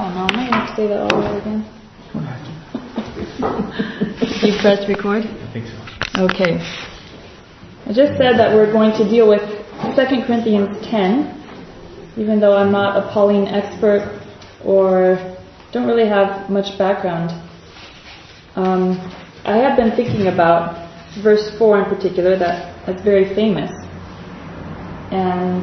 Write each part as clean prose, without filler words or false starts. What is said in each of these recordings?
Oh no, am I going to say that all over again? You press record? I think so. Okay. I just said that we're going to deal with 2 Corinthians 10, even though I'm not a Pauline expert or don't really have much background. I have been thinking about verse 4 in particular, that's very famous. And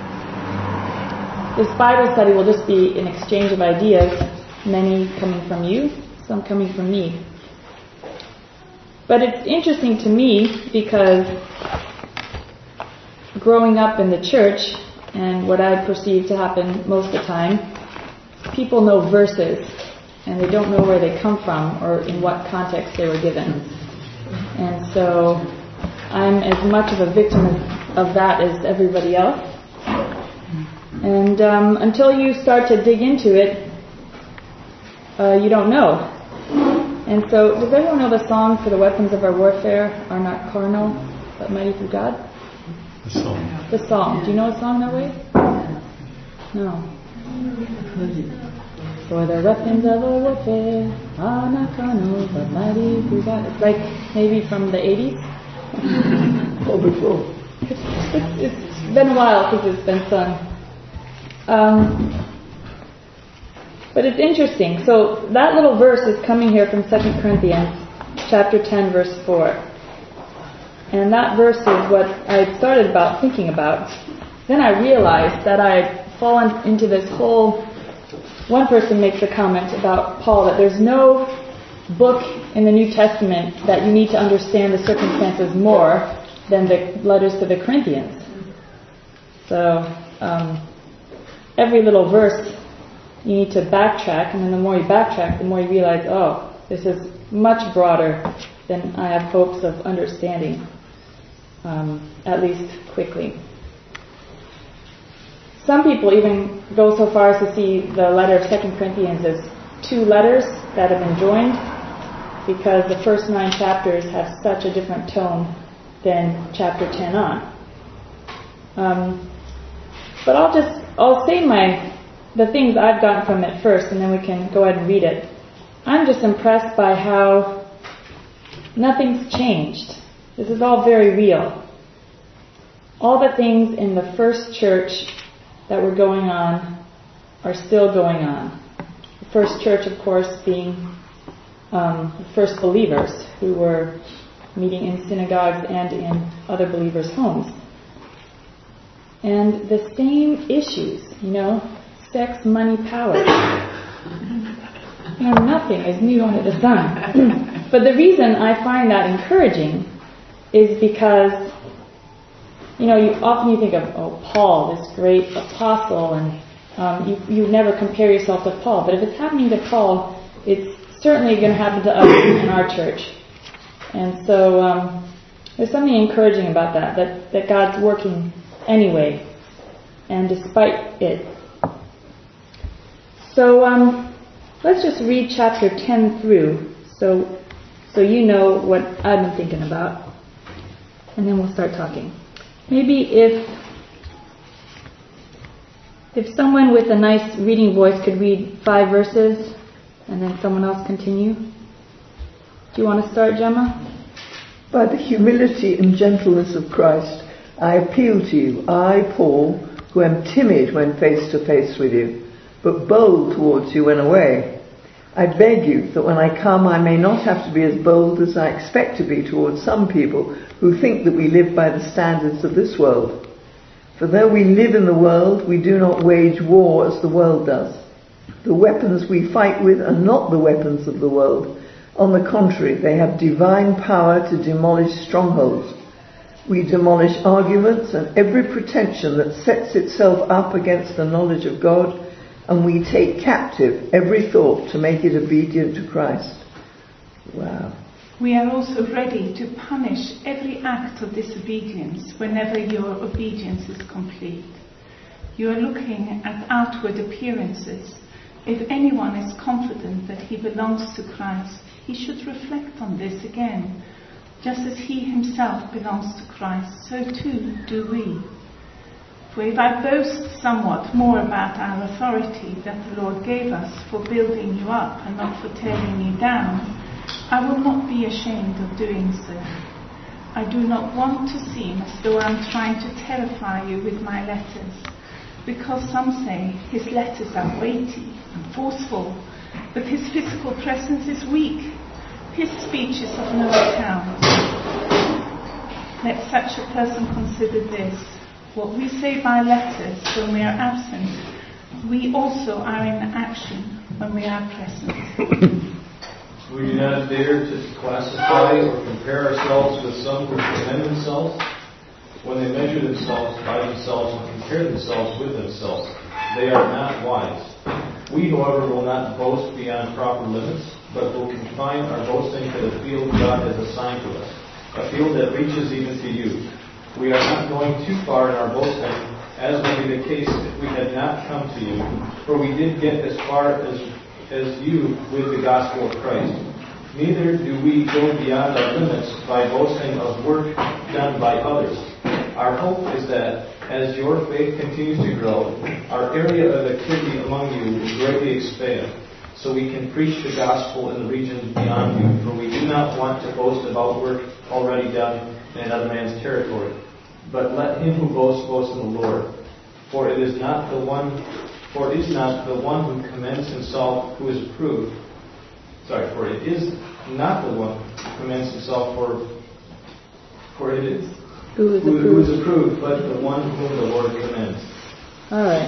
this Bible study will just be an exchange of ideas, many coming from you, some coming from me. But it's interesting to me because growing up in the church, and what I perceive to happen most of the time, people know verses, and they don't know where they come from or in what context they were given. And so I'm as much of a victim of that as everybody else. And until you start to dig into it, you don't know. And so, does everyone know the song, "For the weapons of our warfare are not carnal, but mighty through God"? The song. The song. Do you know a song that way? No. For the weapons of our warfare are not carnal, but mighty through God. It's like maybe from the 80s. Or before. It's been a while since it's been sung. But it's interesting. So that little verse is coming here from 2 Corinthians chapter 10, verse 4. And that verse is what I had started thinking about. Then I realized that I had fallen into this whole... One person makes a comment about Paul that there's no book in the New Testament that you need to understand the circumstances more than the letters to the Corinthians. So every little verse you need to backtrack, and then the more you backtrack, the more you realize, oh, this is much broader than I have hopes of understanding, at least quickly. Some people even go so far as to see the letter of 2 Corinthians as two letters that have been joined, because the first 9 chapters have such a different tone than chapter 10 on. But I'll say the things I've gotten from it first, and then we can go ahead and read it. I'm just impressed by how nothing's changed. This is all very real. All the things in the first church that were going on are still going on. The first church, of course, being the first believers who were meeting in synagogues and in other believers' homes. And the same issues, sex, money, power. Nothing is new under the sun. But the reason I find that encouraging is because, you think of, Paul, this great apostle, and you never compare yourself to Paul. But if it's happening to Paul, it's certainly going to happen to us in our church. And so there's something encouraging about that God's working anyway, and despite it. So let's just read chapter 10 through, so you know what I've been thinking about, and then we'll start talking. Maybe if someone with a nice reading voice could read 5 verses, and then someone else continue. Do you want to start, Gemma? By the humility and gentleness of Christ, I appeal to you, I, Paul, who am timid when face to face with you, but bold towards you when away. I beg you that when I come I may not have to be as bold as I expect to be towards some people who think that we live by the standards of this world. For though we live in the world, we do not wage war as the world does. The weapons we fight with are not the weapons of the world. On the contrary, they have divine power to demolish strongholds. We demolish arguments and every pretension that sets itself up against the knowledge of God, and we take captive every thought to make it obedient to Christ. Wow. We are also ready to punish every act of disobedience whenever your obedience is complete. You are looking at outward appearances. If anyone is confident that he belongs to Christ, he should reflect on this again. Just as he himself belongs to Christ, so too do we. For if I boast somewhat more about our authority that the Lord gave us for building you up and not for tearing you down, I will not be ashamed of doing so. I do not want to seem as though I'm trying to terrify you with my letters, because some say his letters are weighty and forceful, but his physical presence is weak. His speech is of no account. Let such a person consider this. What we say by letters when we are absent, we also are in action when we are present. We do not dare to classify or compare ourselves with some who commend themselves. When they measure themselves by themselves and compare themselves with themselves, they are not wise. We, however, will not boast beyond proper limits, but will confine our boasting to the field God has assigned to us, a field that reaches even to you. We are not going too far in our boasting, as would be the case if we had not come to you, for we did get as far as you with the gospel of Christ. Neither do we go beyond our limits by boasting of work done by others. Our hope is that as your faith continues to grow, our area of activity among you will greatly expand, so we can preach the gospel in the regions beyond you, for we do not want to boast about work already done in another man's territory. But let him who boasts boast in the Lord. For it is not the one who commends himself who is approved. For it is not the one who commends himself for it is who is approved, but the one whom the Lord commends. All right.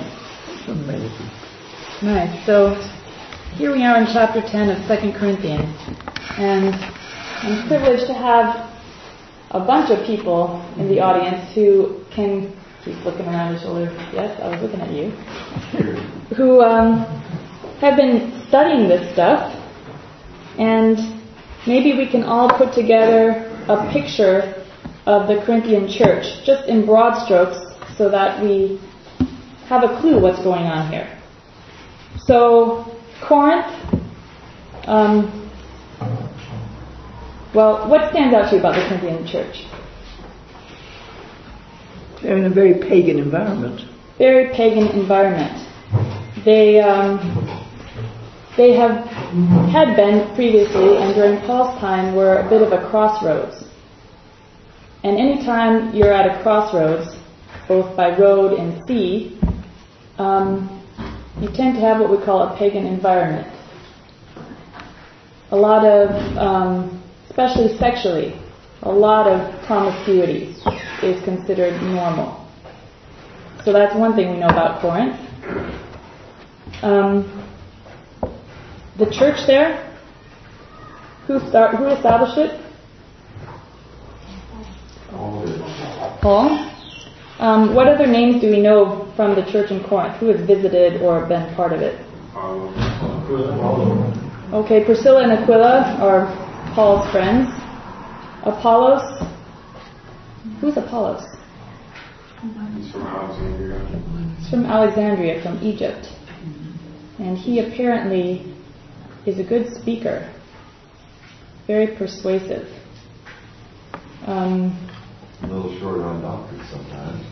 Nice. So here we are in chapter 10 of 2 Corinthians, and I'm privileged to have a bunch of people in the audience who can keep looking around your shoulder. Yes, I was looking at you. Who have been studying this stuff, and maybe we can all put together a picture of the Corinthian church, just in broad strokes, so that we have a clue what's going on here. So, Corinth, what stands out to you about the Corinthian church? They're in a very pagan environment. Very pagan environment. They had been previously, and during Paul's time, were a bit of a crossroads. And anytime you're at a crossroads, both by road and sea, you tend to have what we call a pagan environment. A lot of, especially sexually, a lot of promiscuity is considered normal. So that's one thing we know about Corinth. The church there, who established it? Paul. What other names do we know from the church in Corinth? Who has visited or been part of it? Okay, Priscilla and Aquila are Paul's friends. Apollos. Who's Apollos? He's from Alexandria. He's from Alexandria, from Egypt. And he apparently is a good speaker. Very persuasive. A little short on doctrine sometimes.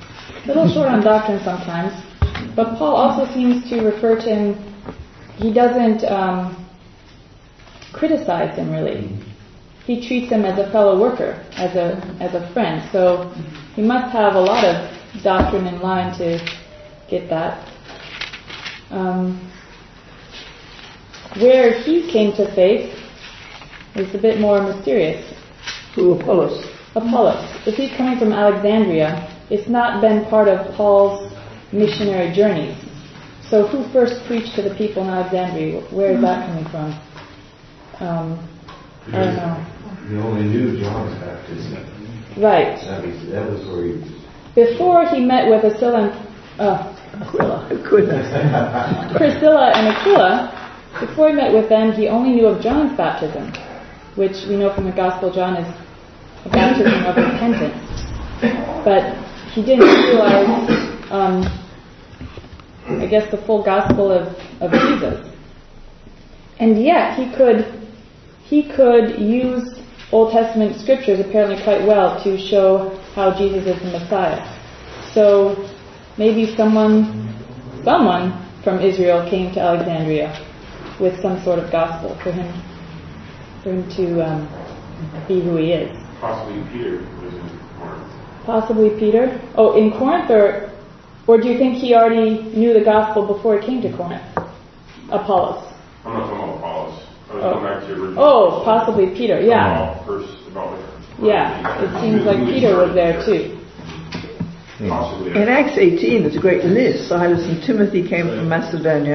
But Paul also seems to refer to him, he doesn't criticize him really. He treats him as a fellow worker, as a friend. So he must have a lot of doctrine in line to get that. Where he came to faith is a bit more mysterious. Who, Apollos? Apollos. If he's coming from Alexandria, it's not been part of Paul's missionary journeys. So who first preached to the people in Alexandria? Where is that coming from? I don't know. He only knew John's baptism. Right. That was where he was. Before he met with Priscilla and Aquila, before he met with them, he only knew of John's baptism, which we know from the Gospel of John is a baptism of repentance. But he didn't realize, I guess, the full gospel of Jesus. And yet he could use Old Testament scriptures apparently quite well to show how Jesus is the Messiah. So maybe someone from Israel came to Alexandria with some sort of gospel for him to be who he is. Possibly Peter was in Corinth. Possibly Peter. Oh, in Corinth, or do you think he already knew the gospel before he came to Corinth? Apollos. I'm not talking about Apollos. I was going back to the original. Oh, possibly Peter. Yeah. Yeah. It seems like Peter was there too. Possibly. In Acts 18, there's a great list. Silas and Timothy came from Macedonia.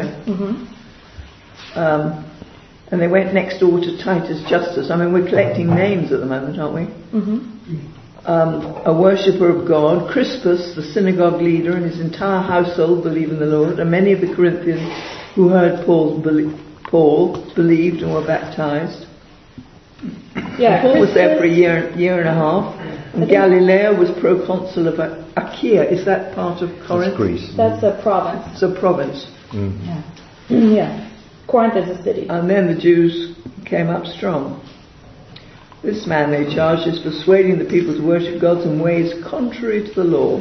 And they went next door to Titus Justus. I mean, we're collecting names at the moment, aren't we? A worshipper of God, Crispus, the synagogue leader, and his entire household believe in the Lord. And many of the Corinthians who heard Paul believed and were baptized. Yeah, Paul was there for a year and a half. And Galilee was proconsul of Achaia. Is that part of Corinth? That's Greece. That's a province. It's a province. Yeah. Corinth is a city. And then the Jews came up strong. This man, they charged, is persuading the people to worship gods in ways contrary to the law.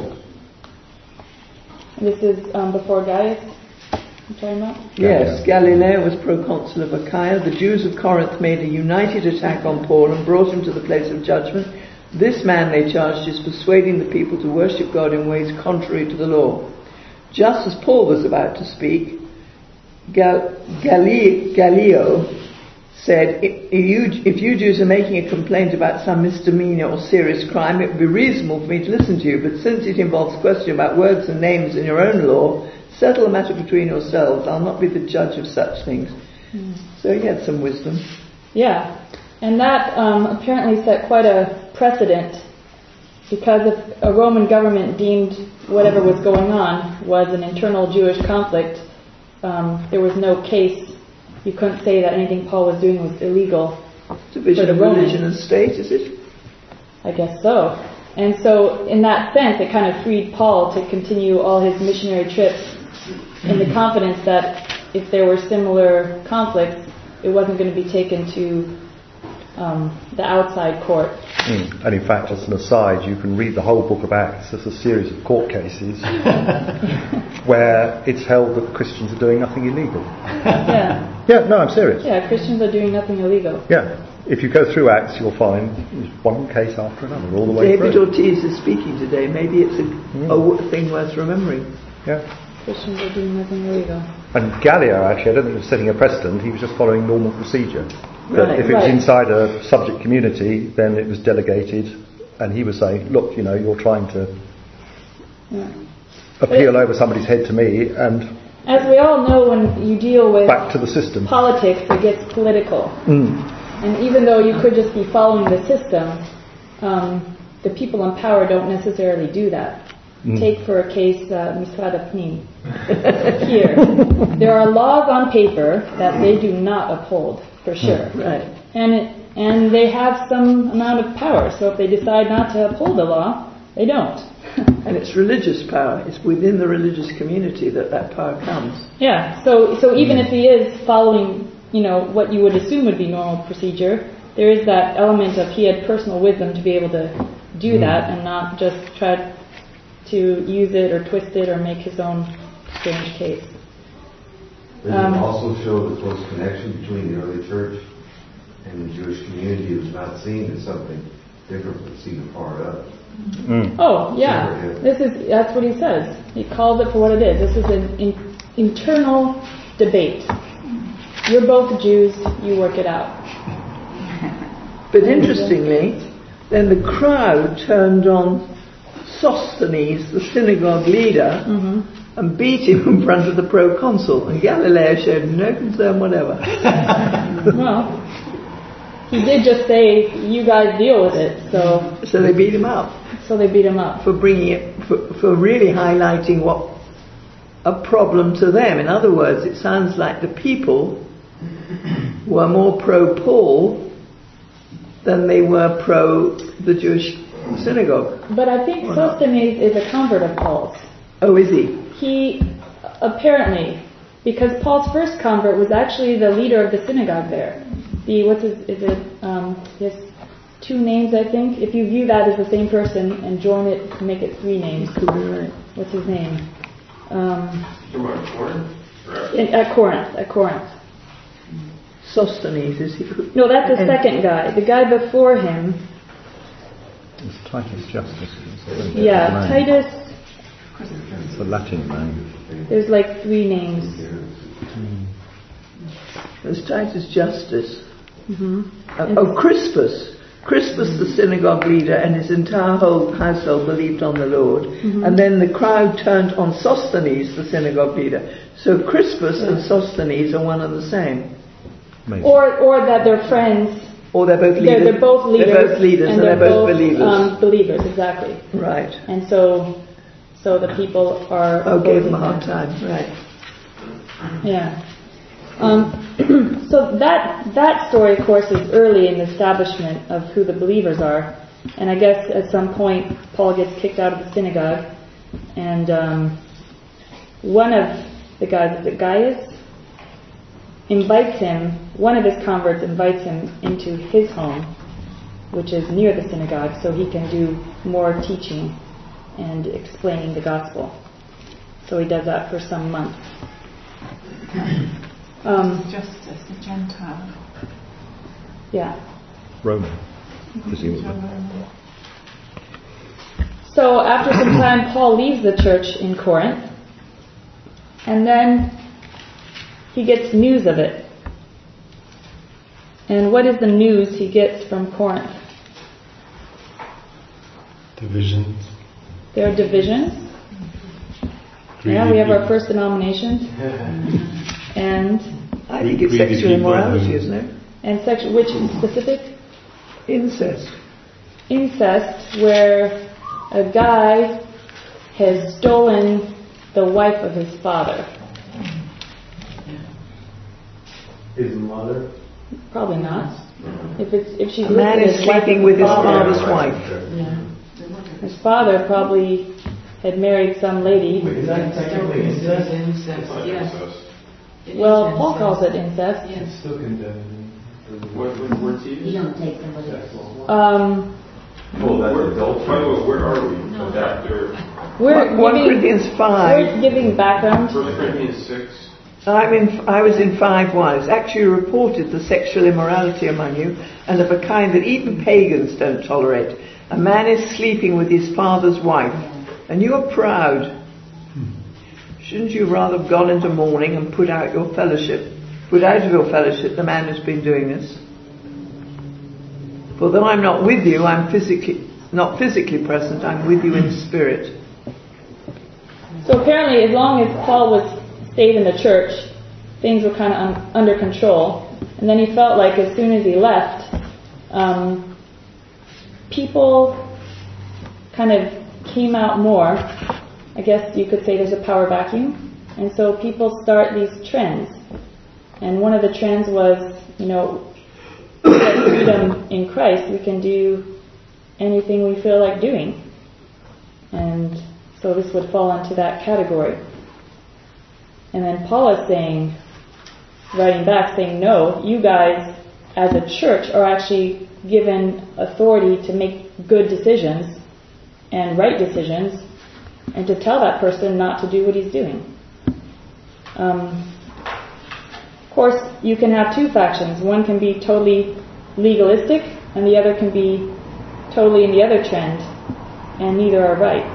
This is before Gaius, you're talking about? Yes, Galilee was proconsul of Achaia. The Jews of Corinth made a united attack on Paul and brought him to the place of judgment. This man, they charged, is persuading the people to worship God in ways contrary to the law. Just as Paul was about to speak, Gallio said, if you Jews are making a complaint about some misdemeanor or serious crime, it would be reasonable for me to listen to you, but since it involves question about words and names in your own law, settle the matter between yourselves. I'll not be the judge of such things. So he had some wisdom. Yeah, and that apparently set quite a precedent, because if a Roman government deemed whatever was going on was an internal Jewish conflict, there was no case. You couldn't say that anything Paul was doing was illegal. Division of religion and state, is it? I guess so. And so, in that sense, it kind of freed Paul to continue all his missionary trips in the confidence that if there were similar conflicts, it wasn't going to be taken to the outside court. And in fact, as an aside, you can read the whole book of Acts as a series of court cases where it's held that Christians are doing nothing illegal. Yeah. Yeah, no, I'm serious. Yeah, Christians are doing nothing illegal. Yeah. If you go through Acts, you'll find one case after another, all the way David through. Ortiz is speaking today. Maybe it's a thing worth remembering. Yeah. Christians are doing nothing illegal. And Gallio, actually, I don't think he was setting a precedent, he was just following normal procedure. But Right, if it was inside a subject community, then it was delegated, and he was saying, look, you're trying to appeal over somebody's head to me, and as we all know, when you deal with back to the system. Politics, it gets political. And even though you could just be following the system, the people in power don't necessarily do that. Take for a case Misrad Apnim. Here, there are laws on paper that they do not uphold, for sure. Right. And they have some amount of power, so if they decide not to uphold the law, they don't. And it's religious power. It's within the religious community that power comes. Yeah, so even if he is following, what you would assume would be normal procedure, there is that element of he had personal wisdom to be able to do that and not just try to use it or twist it or make his own strange case. Does it also show the close connection between the early church and the Jewish community? It was not seen as something different, but seen apart of. Oh, yeah. That's what he says. He calls it for what it is. This is an internal debate. You're both Jews, you work it out. But interestingly, then the crowd turned on Sosthenes, the synagogue leader, and beat him in front of the proconsul. And Galileo showed no concern whatever. Well, he did just say, you guys deal with it, So they beat him up. So they beat him up. For bringing it, for really highlighting what a problem to them. In other words, it sounds like the people were more pro-Paul than they were pro the Jewish synagogue. But I think Sosthenes is a convert of Paul's. Oh, is he? He, apparently, because Paul's first convert was actually the leader of the synagogue there. He has two names, I think. If you view that as the same person and join it to make it three names, what's his name? You're about Corinth? At Corinth. Sosthenes, is he? No, that's the second guy. The guy before him. It's Titus Justus. Yeah, Titus. It's a Latin name. There's like 3 names. There's Titus Justus. Mm-hmm. Crispus. Crispus, the synagogue leader, and his entire whole household believed on the Lord. Mm-hmm. And then the crowd turned on Sosthenes, the synagogue leader. So Crispus and Sosthenes are one and the same. Maybe. Or that they're friends. Or they're both leaders. They're both leaders. They're both leaders and they're both believers. Believers, exactly. Right. And so the people are. Gave them a hard time. Right. Yeah. So that story, of course, is early in the establishment of who the believers are, and I guess at some point Paul gets kicked out of the synagogue, and one of the guys, is it Gaius, invites him. One of his converts invites him into his home, which is near the synagogue, so he can do more teaching and explaining the gospel. So he does that for some months. Justus, the Gentile. Yeah. Roman, presumably. So after some time, Paul leaves the church in Corinth, and then he gets news of it. And what is the news he gets from Corinth? Divisions. There are divisions. Yeah, we have our first denomination. And I think it's sexual immorality, isn't it? And which specific? Incest. Incest, where a guy has stolen the wife of his father. His mother? Probably not. If she's a man is sleeping with his father's wife. Yeah. His father probably had married some lady. Is that technically incest? Incest. Well, Paul calls it incest. It's still condemned. What's he? You don't take somebody else's wife. Well, that's adultery. By the way, where are we? No. We're 1 Corinthians 5. We're giving background. 1 Corinthians 6. I was in 5:1. It's actually reported the sexual immorality among you, and of a kind that even pagans don't tolerate. A man is sleeping with his father's wife, and you are proud. Shouldn't you rather have gone into mourning and put out of your fellowship the man who's been doing this? For though I'm not with you, I'm not physically present, I'm with you in spirit. So apparently, as long as Paul stayed in the church, things were kind of under control. And then he felt like as soon as he left, people kind of came out more. I guess you could say there's a power vacuum. And so people start these trends. And one of the trends was, we have freedom in Christ. We can do anything we feel like doing. And so this would fall into that category. And then Paul is writing back, saying, no, you guys as a church are actually given authority to make good decisions and right decisions, and to tell that person not to do what he's doing. Of course, you can have two factions. One can be totally legalistic, and the other can be totally in the other trend, and neither are right.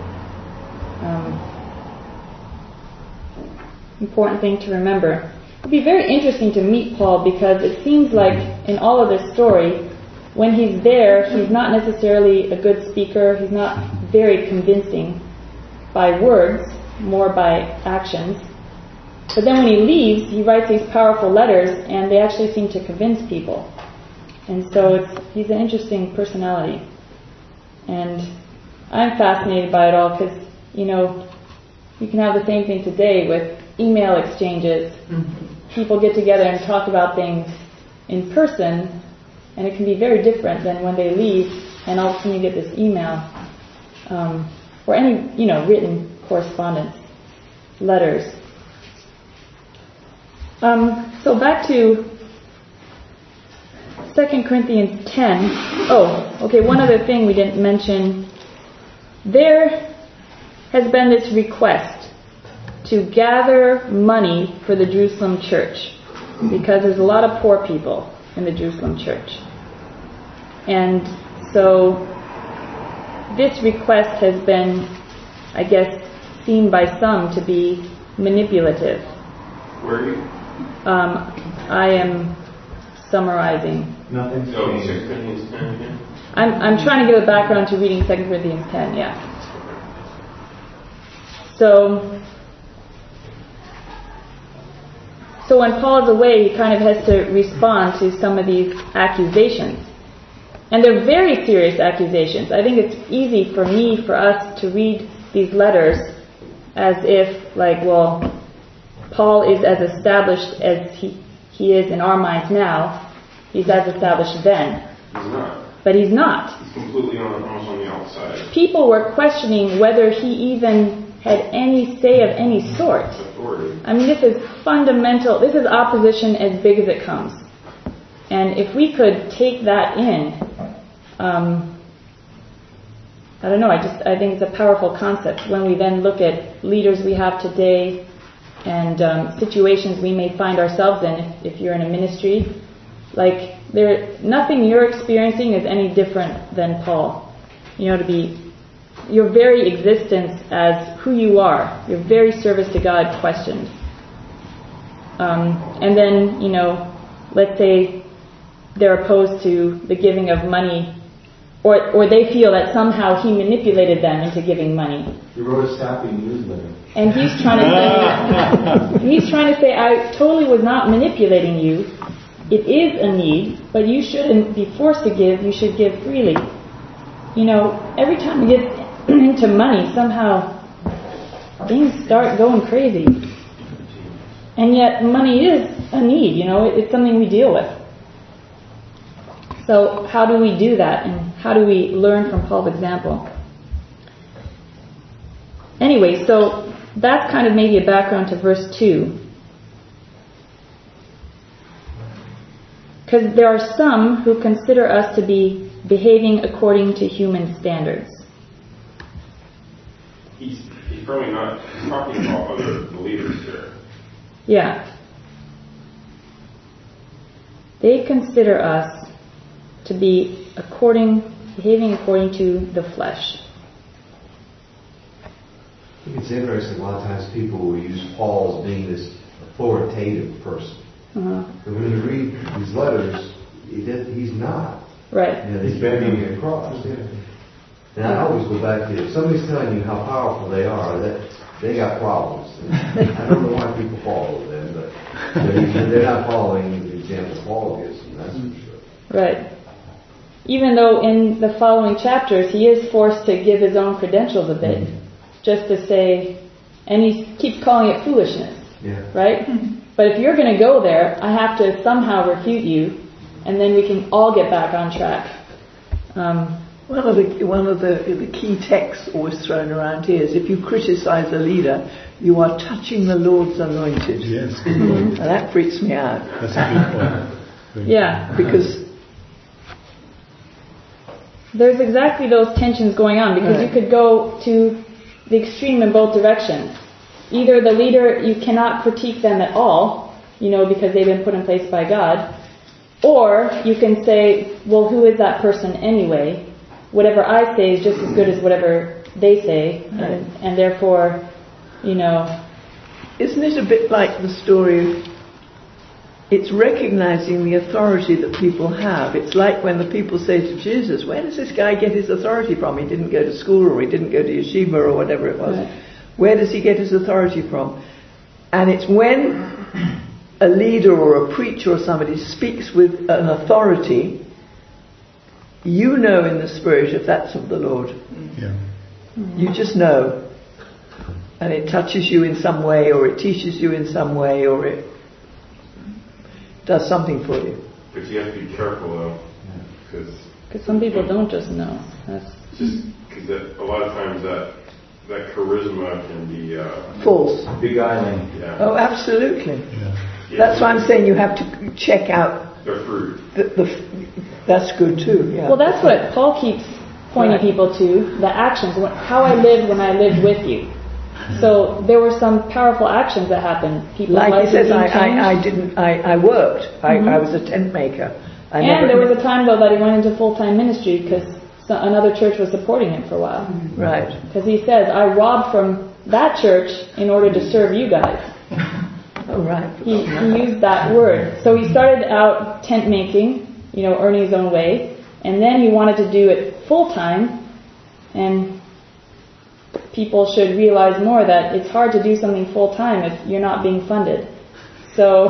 Important thing to remember. It would be very interesting to meet Paul, because it seems like in all of this story, when he's there, he's not necessarily a good speaker. He's not very convincing by words, more by actions. But then when he leaves, he writes these powerful letters, and they actually seem to convince people. And so he's an interesting personality. And I'm fascinated by it all, because, you can have the same thing today with email exchanges. People get together and talk about things in person, and it can be very different than when they leave, and all of a sudden you get this email, or any, written correspondence, letters. So back to 2 Corinthians 10. Oh, okay, one other thing we didn't mention. There has been this request to gather money for the Jerusalem church, because there's a lot of poor people in the Jerusalem church. And so this request has been, I guess, seen by some to be manipulative. Where are you? I am summarizing. Nothing's Oh, changed. 6 Corinthians 10 again? I'm trying to give a background to reading 2 Corinthians 10, yeah. So when Paul is away, he kind of has to respond to some of these accusations. And they're very serious accusations. I think it's easy for us to read these letters as if, like, well, Paul is as established as he is in our minds now. He's as established then. He's not. But he's not. He's completely almost on the outside. People were questioning whether he even had any say of any sort. Authority. I mean, this is fundamental. This is opposition as big as it comes. And if we could take that in, I don't know, I think it's a powerful concept when we then look at leaders we have today and situations we may find ourselves in if you're in a ministry. Like, nothing you're experiencing is any different than Paul. You know, your very existence as who you are, your very service to God questioned. And then, you know, let's say they're opposed to the giving of money, or they feel that somehow he manipulated them into giving money. You wrote a sappy newsletter. And he's trying to say, I totally was not manipulating you. It is a need, but you shouldn't be forced to give. You should give freely. You know, every time we get into money, somehow things start going crazy. And yet money is a need, you know, it's something we deal with. So how do we do that, and how do we learn from Paul's example? Anyway, so that's kind of maybe a background to verse 2. Because there are some who consider us to be behaving according to human standards. He's probably not talking about other believers here. Yeah. They consider us to be behaving according to the flesh. I think it's interesting, a lot of times people will use Paul as being this authoritative person. Uh-huh. But when you read these letters, he's not. Right. You know, he's bending across. And I always go back to, if somebody's telling you how powerful they are, that they got problems. And I don't know why people follow them, but they're not following the example Paul gives them, that's for sure. Right. Even though in the following chapters he is forced to give his own credentials a bit, just to say, and he keeps calling it foolishness. Yeah. Right? But if you're going to go there, I have to somehow refute you, and then we can all get back on track. One of the key texts always thrown around here is, if you criticize a leader, you are touching the Lord's anointed. Yes. And that freaks me out. That's a good point. Yeah. Because there's exactly those tensions going on, because you could go to the extreme in both directions. Either the leader, you cannot critique them at all, you know, because they've been put in place by God, or you can say, well, who is that person anyway? Whatever I say is just as good as whatever they say, and therefore, you know. Isn't it a bit like the story? It's recognizing the authority that people have. It's like when the people say to Jesus, where does this guy get his authority from? He didn't go to school, or he didn't go to yeshiva, or whatever it was. Right. Where does he get his authority from? And it's when a leader or a preacher or somebody speaks with an authority, you know in the spirit if that's of the Lord. Yeah. You just know. And it touches you in some way, or it teaches you in some way, or it does something for you. But you have to be careful, though, because some people don't just know. That's just because a lot of times that charisma can be false, beguiling. Yeah. Oh, absolutely. Yeah. That's why I'm saying you have to check out the fruit. That's good too. Yeah. Well, that's what Paul keeps pointing people to: the actions, how I lived when I lived with you. So there were some powerful actions that happened. People Like he says, I worked. Mm-hmm. I was a tent maker. There was a time, though, that he went into full-time ministry because another church was supporting him for a while. Right. Because he says, I robbed from that church in order to serve you guys. Oh, right. He used that word. So he started out tent making, earning his own way, and then he wanted to do it full-time, and people should realize more that it's hard to do something full-time if you're not being funded. So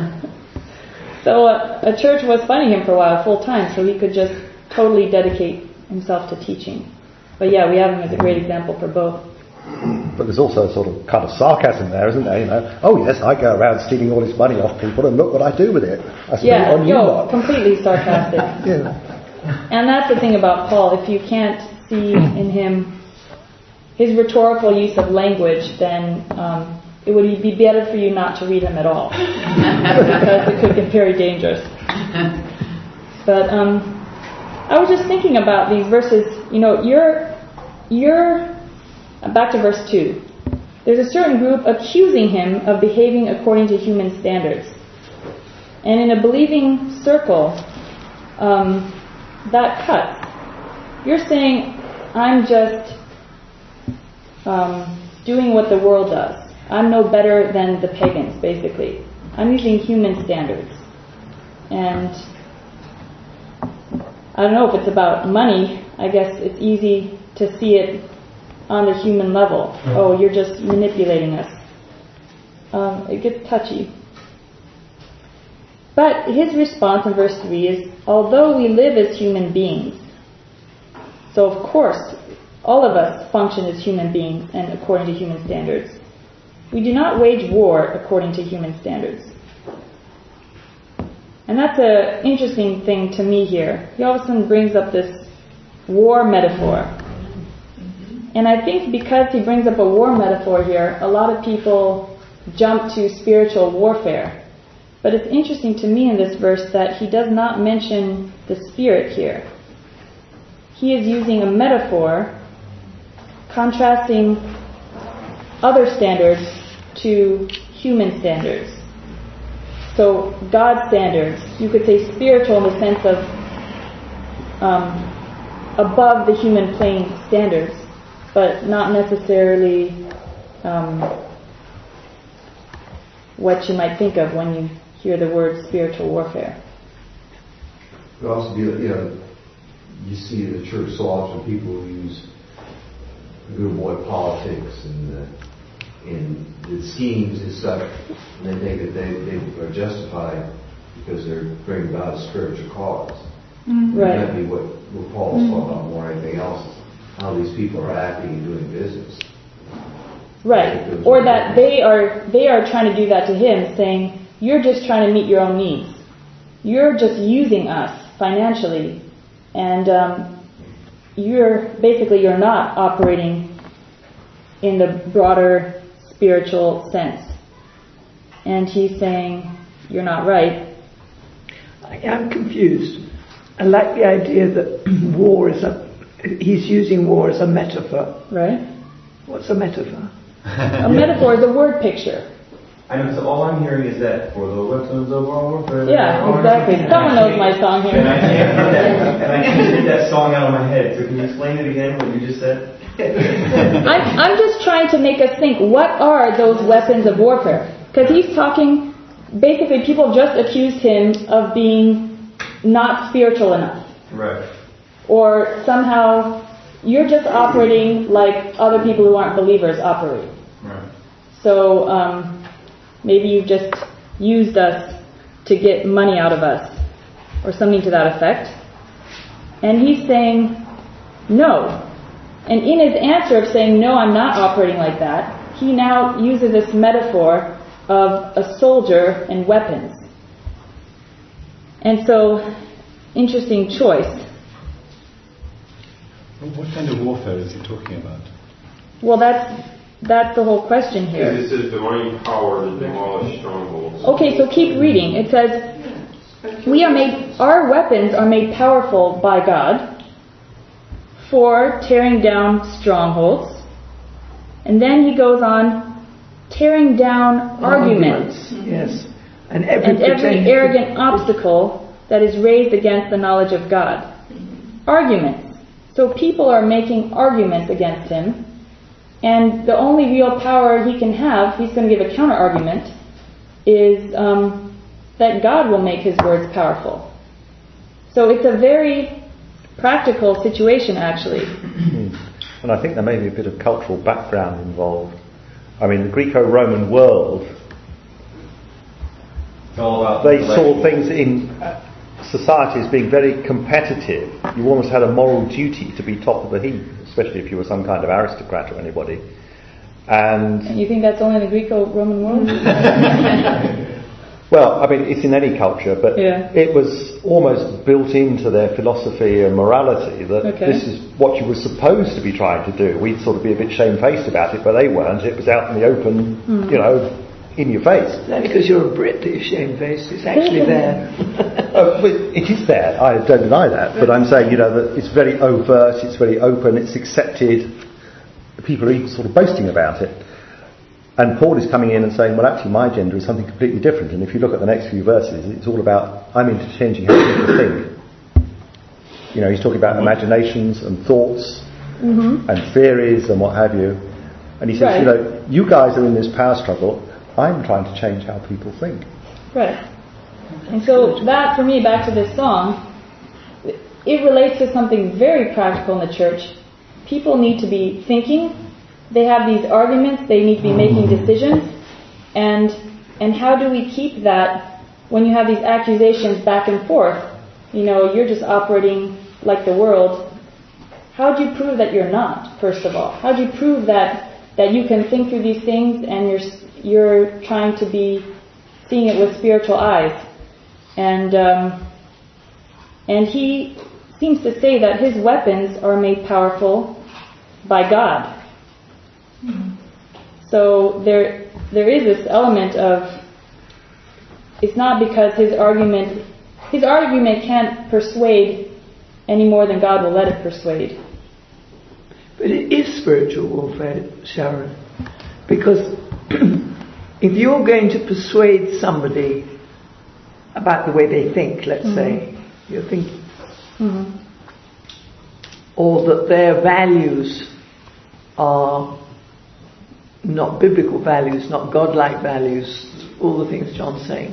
a church was funding him for a while full-time, so he could just totally dedicate himself to teaching. But yeah, we have him as a great example for both. But there's also a sort of kind of sarcasm there, isn't there? Oh yes, I go around stealing all this money off people, and look what I do with it. I spend it on you lot. Completely sarcastic. Yeah. And that's the thing about Paul. If you can't see in him his rhetorical use of language, then it would be better for you not to read him at all, because it could get very dangerous. But I was just thinking about these verses. You're back to verse 2. There's a certain group accusing him of behaving according to human standards. And in a believing circle, that cuts. You're saying, I'm just doing what the world does. I'm no better than the pagans, basically. I'm using human standards. And I don't know if it's about money. I guess it's easy to see it on the human level. Oh, you're just manipulating us. It gets touchy. But his response in verse 3 is, although we live as human beings, so of course all of us function as human beings and according to human standards, we do not wage war according to human standards. And that's an interesting thing to me here. He all of a sudden brings up this war metaphor. And I think because he brings up a war metaphor here, a lot of people jump to spiritual warfare. But it's interesting to me in this verse that he does not mention the spirit here. He is using a metaphor contrasting other standards to human standards. So God's standards, you could say spiritual in the sense of above the human plane standards, but not necessarily what you might think of when you hear the word spiritual warfare. It could also be, you see in the church so often people use good boy politics and the schemes and stuff, and they think that they are justified because they're bringing about a spiritual cause. Mm-hmm. Right. That'd be what Paul's talking about more than anything else, is how these people are acting and doing business. Right. Or that they are trying to do that to him, saying, you're just trying to meet your own needs. You're just using us financially, and you're not operating in the broader spiritual sense. And he's saying, you're not right. I'm confused. I like the idea that he's using war as a metaphor. Right. What's a metaphor? A metaphor is a word picture. I know, so all I'm hearing is that for the weapons of our warfare. Yeah, exactly. Someone knows my song here. And I can't get that song out of my head. So can you explain it again, what you just said? I'm just trying to make us think, what are those weapons of warfare? Because he's talking, basically people just accused him of being not spiritual enough. Right. Or somehow you're just operating like other people who aren't believers operate. Right. So maybe you've just used us to get money out of us, or something to that effect. And he's saying, no. And in his answer of saying, no, I'm not operating like that, he now uses this metaphor of a soldier and weapons. And so, interesting choice. What kind of warfare is he talking about? Well, that's the whole question here. Because it says divine power to demolish strongholds. Okay, so keep reading. It says, our weapons are made powerful by God for tearing down strongholds. And then he goes on tearing down arguments. Yes. And every arrogant obstacle that is raised against the knowledge of God. Arguments. So people are making arguments against him, and the only real power he can have, he's going to give a counter-argument, is that God will make his words powerful. So it's a very practical situation, actually. And I think there may be a bit of cultural background involved. I mean, the Greco-Roman world, they saw things in society as being very competitive. You almost had a moral duty to be top of the heap, especially if you were some kind of aristocrat or anybody. And you think that's only in the Greco-Roman world? Well, I mean, it's in any culture, but it was almost built into their philosophy and morality that this is what you were supposed to be trying to do. We'd sort of be a bit shamefaced about it, but they weren't. It was out in the open, you know, in your face. That's because you're a Brit that you're shamefaced. It's actually there. It is there. I don't deny that. But I'm saying, you know, that it's very overt, it's very open, it's accepted. People are even sort of boasting about it. And Paul is coming in and saying, well, actually, my agenda is something completely different. And if you look at the next few verses, it's all about, I'm into changing how people think. You know, he's talking about imaginations and thoughts and theories and what have you. And he says, you know, you guys are in this power struggle. I'm trying to change how people think. Right. And so that, for me, back to this song, it relates to something very practical in the church. People need to be thinking. They have these arguments. They need to be making decisions. And how do we keep that when you have these accusations back and forth? You know, you're just operating like the world. How do you prove that you're not, first of all? How do you prove that you can think through these things and you're trying to be seeing it with spiritual eyes? And he seems to say that his weapons are made powerful by God. So there is this element of, it's not because his argument can't persuade any more than God will let it persuade. But it is spiritual warfare, Sharon, because if you're going to persuade somebody about the way they think, let's say, you're thinking, or that their values are not biblical values, not godlike values, all the things John's saying,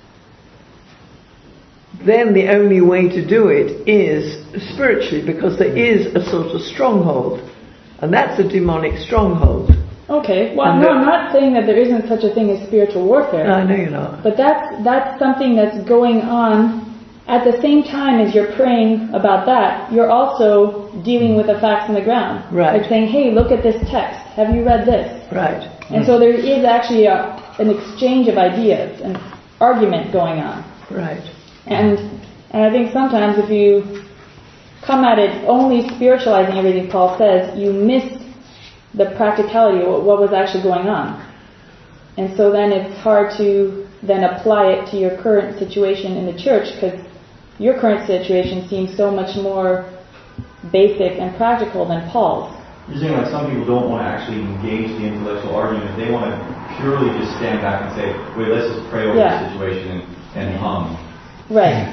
then the only way to do it is spiritually, because there is a sort of stronghold, and that's a demonic stronghold. Okay, well, no, I'm not saying that there isn't such a thing as spiritual warfare. No, I know you're not. But that's something that's going on at the same time as you're praying about that. You're also dealing with the facts on the ground. Right. Like saying, hey, look at this text. Have you read this? Right. And so there is actually an exchange of ideas, an argument going on. Right. And I think sometimes if you come at it only spiritualizing everything Paul says, you miss the practicality of what was actually going on. And so then it's hard to then apply it to your current situation in the church, because your current situation seems so much more basic and practical than Paul's. You're saying like some people don't want to actually engage the intellectual argument. They want to purely just stand back and say, wait, let's just pray over the situation and hum. Right.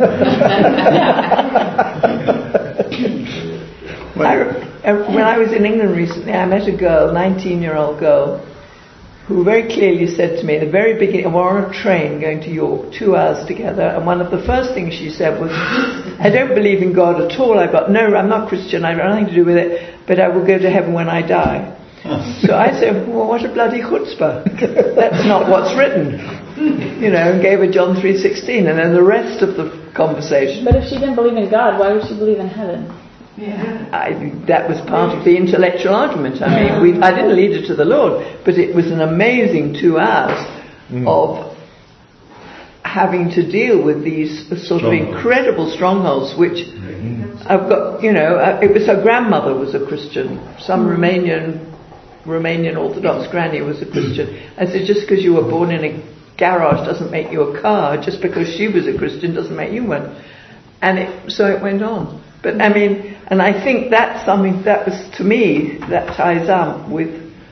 When I was in England recently, I met a girl, 19-year-old girl, who very clearly said to me at the very beginning, we were on a train going to York, 2 hours together, and one of the first things she said was, I don't believe in God at all. I'm not Christian, I have nothing to do with it, but I will go to heaven when I die. So I said, well, what a bloody chutzpah. That's not what's written. You know, and gave her John 3:16, and then the rest of the conversation. But if she didn't believe in God, why would she believe in heaven? Yeah. That was part of the intellectual argument. I mean, I didn't lead her to the Lord, but it was an amazing 2 hours of having to deal with these sort of incredible strongholds, which I've got, you know, it was her grandmother was a Christian, some Romanian Orthodox granny was a Christian. I said, just because you were born in a garage doesn't make you a car, just because she was a Christian doesn't make you one. And so it went on. But I mean, and I think that's something that was, to me, that ties up with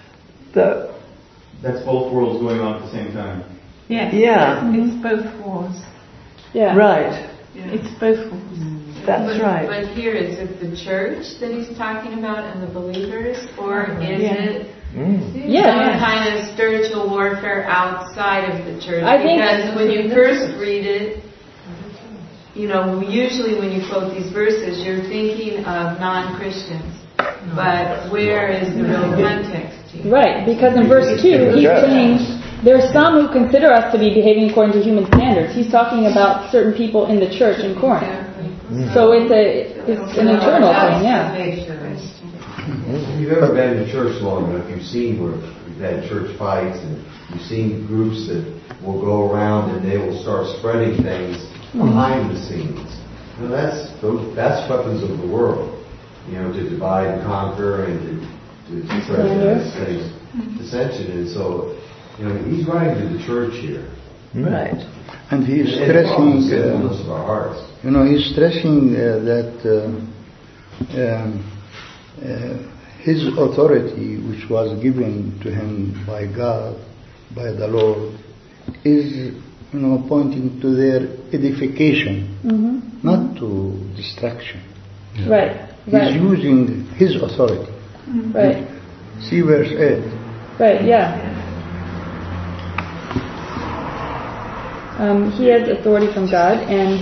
That's both worlds going on at the same time. Yes. Yeah. It's both wars. Yeah. Right. It's both wars. That's right. But here, is it the church that he's talking about and the believers, or is it some kind of spiritual warfare outside of the church? Because when you first read it, usually when you quote these verses, you're thinking of non-Christians. But where is the real context here? Right, because in verse 2, he's saying there are some who consider us to be behaving according to human standards. He's talking about certain people in the church in Corinth. So it's an internal thing, If you've ever been in church long enough, you've seen where we've had church fights, and you've seen groups that will go around and they will start spreading things behind the scenes. That's weapons of the world. To divide and conquer and to spread things, dissension. And so, he's writing to the church here. Right. And he's stressing, of our hearts. He's stressing that his authority, which was given to him by God, by the Lord, is, pointing to their edification, not to destruction. Yeah. Right. He's using his authority. Right. See verse 8. Right, yeah. He has authority from God, and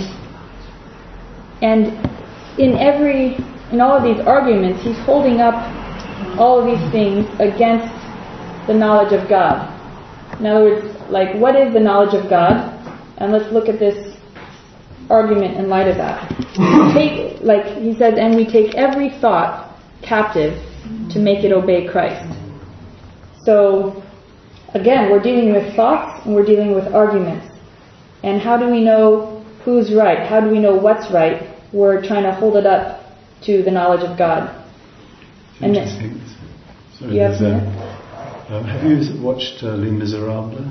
in all of these arguments, he's holding up all of these things against the knowledge of God. In other words, what is the knowledge of God? And let's look at this argument in light of that. He says, and we take every thought captive to make it obey Christ. So, again, we're dealing with thoughts and we're dealing with arguments. And how do we know who's right? How do we know what's right? We're trying to hold it up to the knowledge of God. And interesting. You have you watched Les Miserables?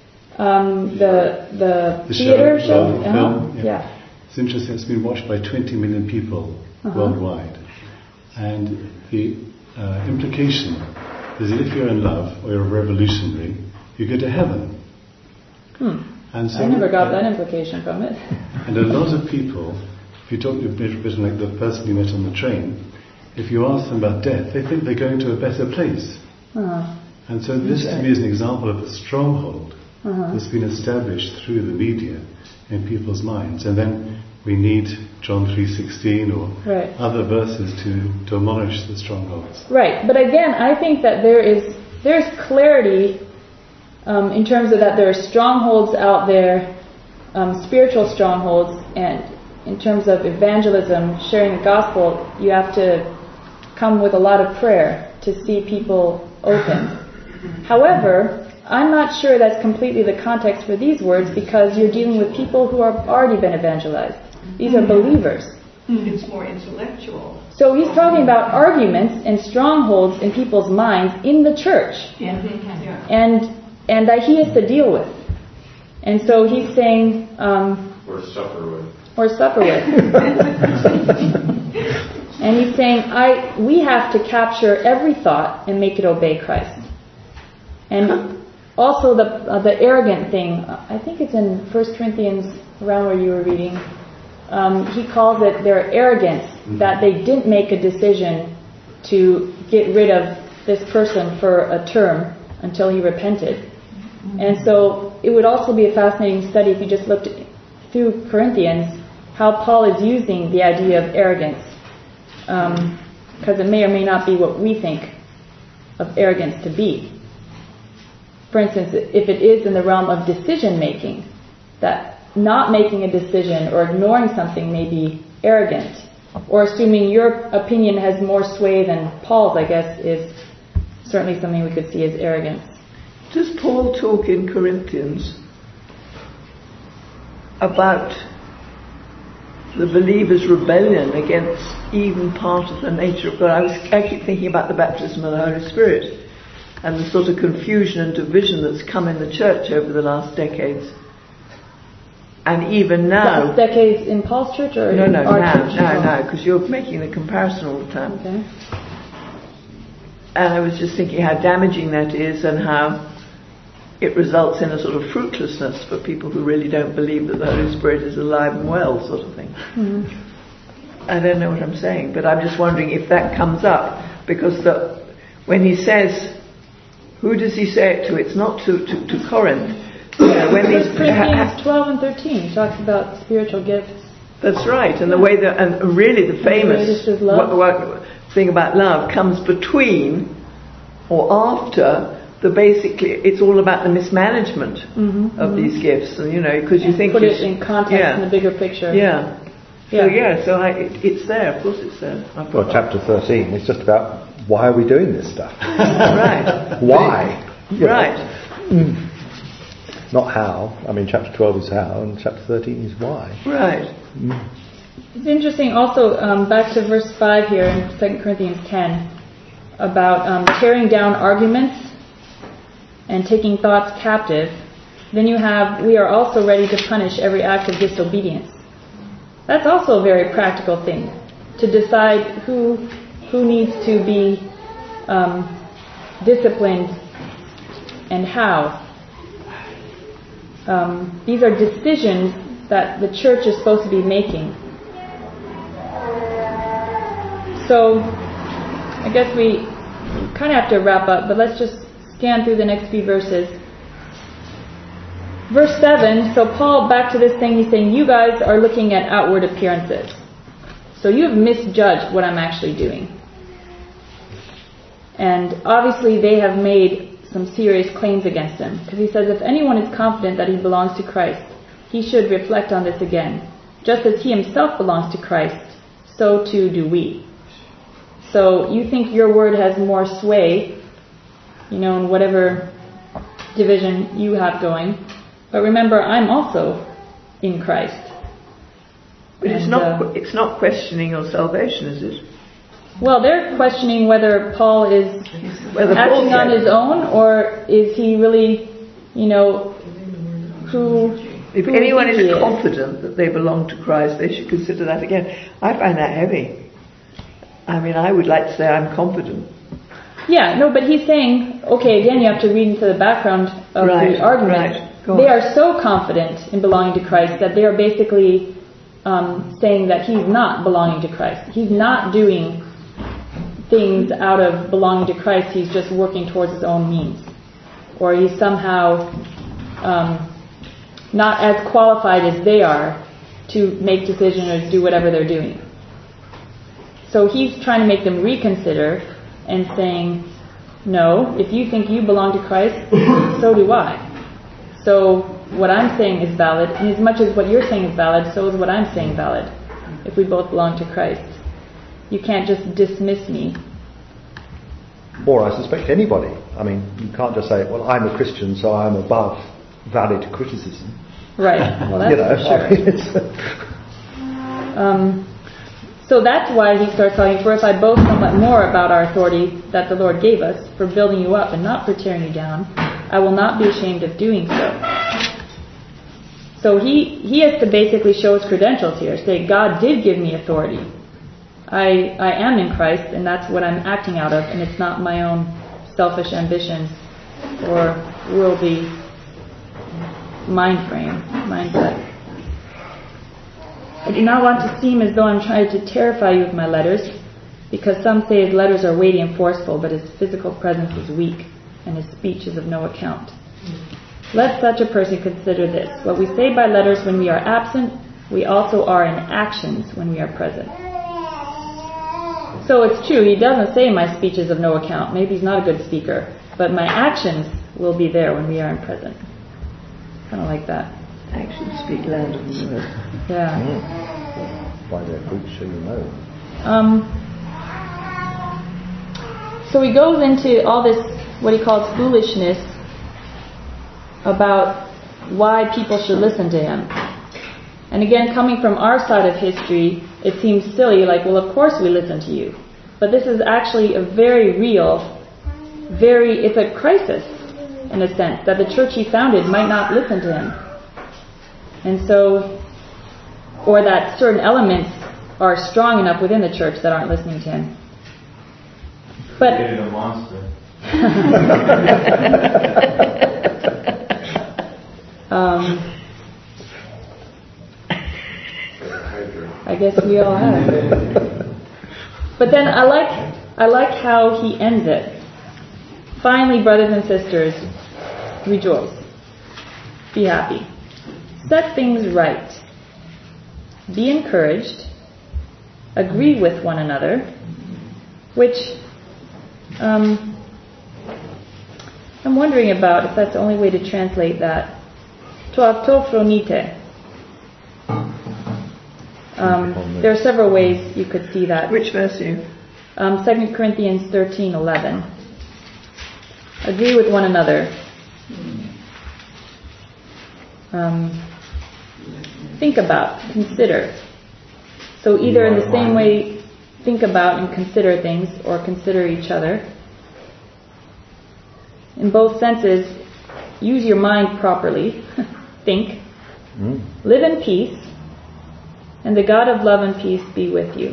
The theater show? Film, yeah. It's interesting. It's been watched by 20 million people worldwide. And the implication is that if you're in love or you're a revolutionary, you go to heaven. And so, I never got that implication from it. And a lot of people, if you talk to a person like the person you met on the train, if you ask them about death, they think they're going to a better place. And so this to me is an example of a stronghold that's been established through the media in people's minds. And then we need John 3:16 or other verses to demolish the strongholds. Right, but again, I think that there's clarity in terms of that there are strongholds out there, spiritual strongholds, and in terms of evangelism, sharing the gospel, you have to come with a lot of prayer to see people open. However, I'm not sure that's completely the context for these words, because you're dealing with people who have already been evangelized. These are believers. It's more intellectual. So he's talking about arguments and strongholds in people's minds in the church. And that he has to deal with. And so he's saying... or suffer with. And he's saying, we have to capture every thought and make it obey Christ. And also the arrogant thing, I think it's in 1 Corinthians, around where you were reading, he calls it their arrogance, that they didn't make a decision to get rid of this person for a term until he repented. And so it would also be a fascinating study if you just looked through Corinthians, how Paul is using the idea of arrogance. Because it may or may not be what we think of arrogance to be. For instance, if it is in the realm of decision making, that not making a decision or ignoring something may be arrogant, or assuming your opinion has more sway than Paul's, I guess, is certainly something we could see as arrogance. Does Paul talk in Corinthians about the believer's rebellion against even part of the nature of God? I keep thinking about the baptism of the Holy Spirit and the sort of confusion and division that's come in the church over the last decades. And even now... Last decades in Paul's church or No, in our church? No, because you're making the comparison all the time. Okay. And I was just thinking how damaging that is and how it results in a sort of fruitlessness for people who really don't believe that the Holy Spirit is alive and well, sort of thing. I don't know what I'm saying, but I'm just wondering if that comes up, because when he says, who does he say it to? It's not to Corinth. When Corinthians 12 and 13, he talks about spiritual gifts. That's right, and the way that, and really the famous thing about love comes between or after the basically, it's all about the mismanagement of these gifts, and because you think put it in context in the bigger picture. So it's there. Of course, it's there. Well, chapter 13 is just about why are we doing this stuff? Right. Why? Right. Not how. I mean, chapter 12 is how, and chapter 13 is why. Right. It's interesting also, back to verse 5 here in 2 Corinthians 10, about tearing down arguments and taking thoughts captive. Then you have, we are also ready to punish every act of disobedience. That's also a very practical thing, to decide who needs to be disciplined and how. These are decisions that the church is supposed to be making. So, I guess we kind of have to wrap up, but let's just scan through the next few verses. Verse 7, so Paul, back to this thing, he's saying, you guys are looking at outward appearances. So you have misjudged what I'm actually doing. And obviously they have made some serious claims against him. Because he says, if anyone is confident that he belongs to Christ, he should reflect on this again. Just as he himself belongs to Christ, so too do we. So you think your word has more sway, in whatever division you have going. But remember, I'm also in Christ. But it's not questioning your salvation, is it? Well, they're questioning whether Paul is acting on his own, or is he really, If anyone is confident that they belong to Christ, they should consider that again. I find that heavy. I mean, I would like to say I'm confident. Yeah, no, but he's saying, okay, again, you have to read into the background of the argument. Right. They are so confident in belonging to Christ that they are basically saying that he's not belonging to Christ. He's not doing things out of belonging to Christ. He's just working towards his own means. Or he's somehow not as qualified as they are to make decisions or do whatever they're doing. So he's trying to make them reconsider and saying, no, if you think you belong to Christ, so do I. So what I'm saying is valid, and as much as what you're saying is valid, so is what I'm saying valid, if we both belong to Christ. You can't just dismiss me. Or I suspect anybody. I mean, you can't just say, well, I'm a Christian, so I'm above valid criticism. Right. Well, that's for sure. So that's why he starts talking, for if I boast somewhat more about our authority that the Lord gave us, for building you up and not for tearing you down, I will not be ashamed of doing so. So he has to basically show his credentials here, say, God did give me authority. I am in Christ, and that's what I'm acting out of, and it's not my own selfish ambitions or worldly mindset. I do not want to seem as though I'm trying to terrify you with my letters, because some say his letters are weighty and forceful, but his physical presence is weak, and his speech is of no account. Let such a person consider this. What we say by letters when we are absent, we also are in actions when we are present. So it's true, he doesn't say my speech is of no account. Maybe he's not a good speaker, but my actions will be there when we are in present. Kind of like that. Actions speak louder than words. Yeah. By their fruits shall you know. So he goes into all this, what he calls foolishness, about why people should listen to him. And again, coming from our side of history, it seems silly, like, well, of course we listen to you. But this is actually a very real, it's a crisis, in a sense, that the church he founded might not listen to him. And so, or that certain elements are strong enough within the church that aren't listening to him. But created a monster. I guess we all have. But then I like how he ends it. Finally, brothers and sisters, rejoice. Be happy. Set things right. Be encouraged. Agree with one another. Which I'm wondering about if that's the only way to translate that. To autophronite. There are several ways you could see that. Which verse are you? 2 Corinthians 13:11. Agree with one another. Think about, consider. So either in the same way, think about and consider things, or consider each other. In both senses, use your mind properly. Think. Live in peace. And the God of love and peace be with you.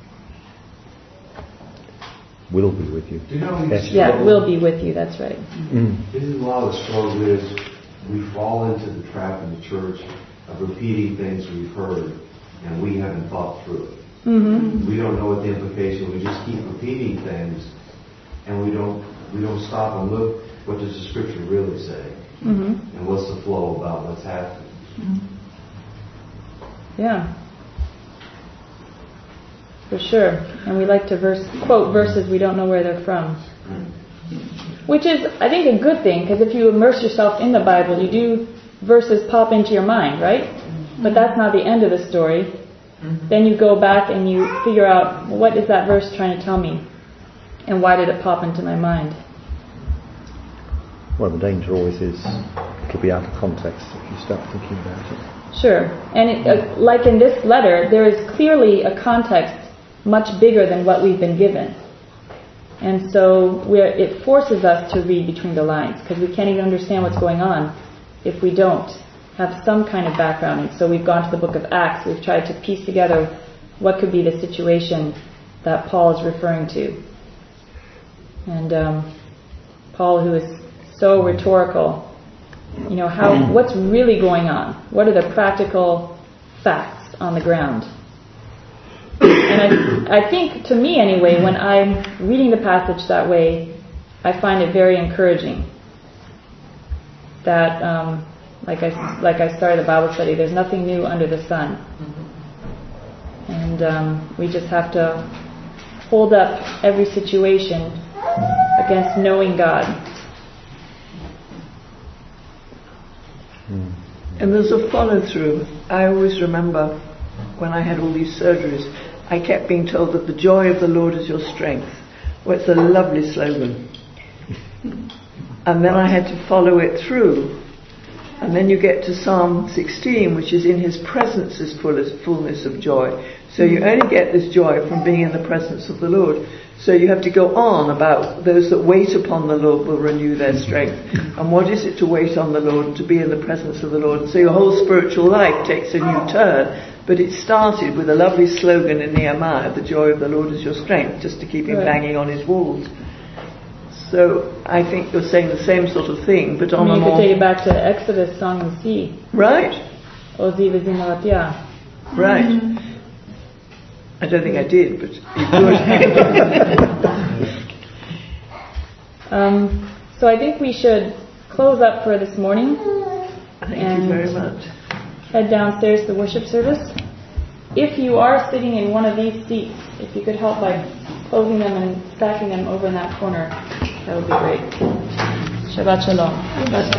Will be with you. Do you know Yeah, will be with you, that's right. This is a lot of the struggle is we fall into the trap in the church of repeating things we've heard and we haven't thought through it. We don't know what the implication. We just keep repeating things and we don't stop and look, what does the scripture really say? And what's the flow about what's happening? Yeah. For sure. And we like to quote verses we don't know where they're from. Which is, I think, a good thing, because if you immerse yourself in the Bible, verses pop into your mind, right? But that's not the end of the story. Then you go back and you figure out, what is that verse trying to tell me? And why did it pop into my mind? Well, the danger always is it'll be out of context if you start thinking about it. Sure. And like in this letter, there is clearly a context much bigger than what we've been given. And so it forces us to read between the lines, because we can't even understand what's going on if we don't have some kind of background. And so we've gone to the book of Acts. We've tried to piece together what could be the situation that Paul is referring to. And Paul, who is so rhetorical, what's really going on? What are the practical facts on the ground? And I think, to me anyway, when I'm reading the passage that way, I find it very encouraging. That, like I started the Bible study, there's nothing new under the sun. And we just have to hold up every situation against knowing God. And there's a follow-through. I always remember when I had all these surgeries, I kept being told that the joy of the Lord is your strength. Well, it's a lovely slogan. And then I had to follow it through. And then you get to Psalm 16, which is, in his presence is fullness of joy. So you only get this joy from being in the presence of the Lord. So you have to go on about those that wait upon the Lord will renew their strength. And what is it to wait on the Lord, to be in the presence of the Lord? So your whole spiritual life takes a new turn. But it started with a lovely slogan in Nehemiah, the joy of the Lord is your strength, just to keep him banging on his walls. So I think you're saying the same sort of thing, but on a more... You could take it back to Exodus, Song of the Sea. Right. Ozi v'zimaratia. Right. I don't think I did, but you could. So I think we should close up for this morning. Thank you very much. Head downstairs to the worship service. If you are sitting in one of these seats, if you could help by closing them and stacking them over in that corner, that would be great. Shabbat Shalom.